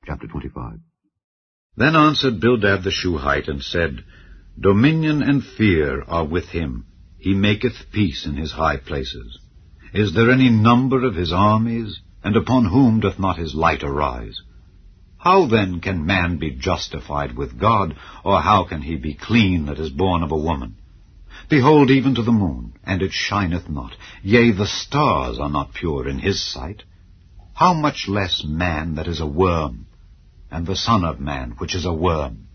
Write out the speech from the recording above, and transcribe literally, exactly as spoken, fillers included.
Chapter twenty-five. Then answered Bildad the Shuhite, and said, Dominion and fear are with him. He maketh peace in his high places. Is there any number of his armies? And upon whom doth not his light arise? How then can man be justified with God, or how can he be clean that is born of a woman? Behold, even to the moon, and it shineth not, yea, the stars are not pure in his sight. How much less man that is a worm, and the Son of Man which is a worm?